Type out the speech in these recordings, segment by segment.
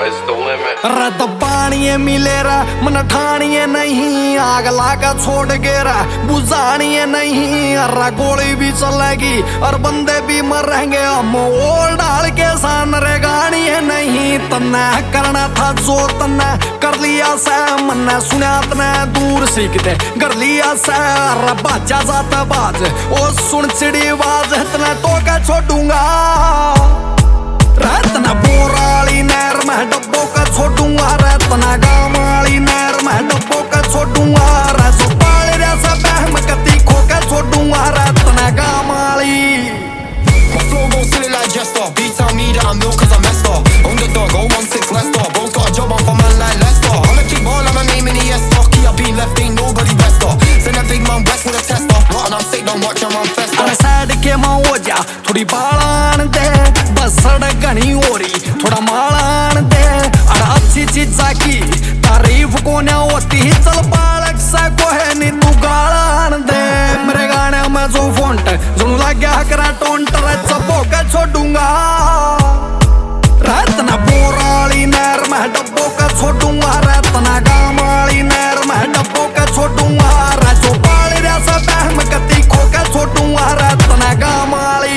sky's the limit. रत पानिये मिले रा मन ठानिये नहीं, आग लागा छोड़ गे रा बुझानिये नहीं। अरे गोली भी चलेगी और बंदे भी मरेंगे, हम ओल डाल के सान रे गानिये नहीं। तन्ने करना था जो तन्ने कर लिया से, मन्ने सुना तने दूर सीखते कर लिया से। अरे बाजा जाता बाज ओ सुन चिड़ी आवाज, तने तो क्या छोड़ूंगा। रतना बोराली नहर में डब्बों का छोड़ूंगा, रतना गाँव वाली नहर में डब्बों का छोड़ूंगा। रसो पाले जैसा बहम कती खो के छोड़ूंगा, रतना गाँव वाली। My flow goes silly like Jester. Beats on me that I'm ill cause I'm messed up. Underdog, 016 Leicester. Bro's got a job on for man like Leicester. I'm a kick ball, I'm a name in the S-Stock. Key up being left, ain't nobody best up. Send a big man west with a tester. Rotten, I'm sick, don't watch him, I'm fester. अरे side के माँ हो जा थोड़ी बालान दे, बस सड़क घनी हो रही थोड़ा मालान दे। अरे अच्छी चीज की तारीफ को न होती, चल बालक सा को है नी तू गालान दे। मेरे गाने में जो फोंट जो लग गया करा टोंट, चप्पो का छोड़ूंगा। रतना बोराली नहर में डब्बों का छोड़ूंगा, रतना गाँव वाली नहर में डब्बों का छोड़ूंगा। रजो पाली जैसा बहम कती खो के छोड़ूंगा, रतना गाँव वाली।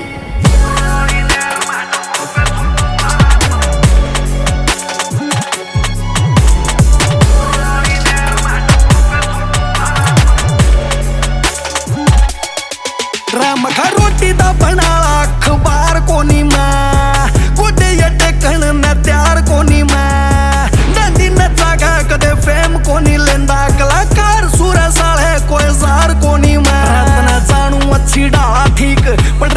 मखा रोटी दा बनाला अखबार कोनी मैं, गोडे यटे कण न त्यार कोनी मैं। नदी न जागा कदे फेम कोनी लेंदा, कलाकार सूर साले कोई जार कोनी मैं। रतना जानू अच्छी डाला ठीक पर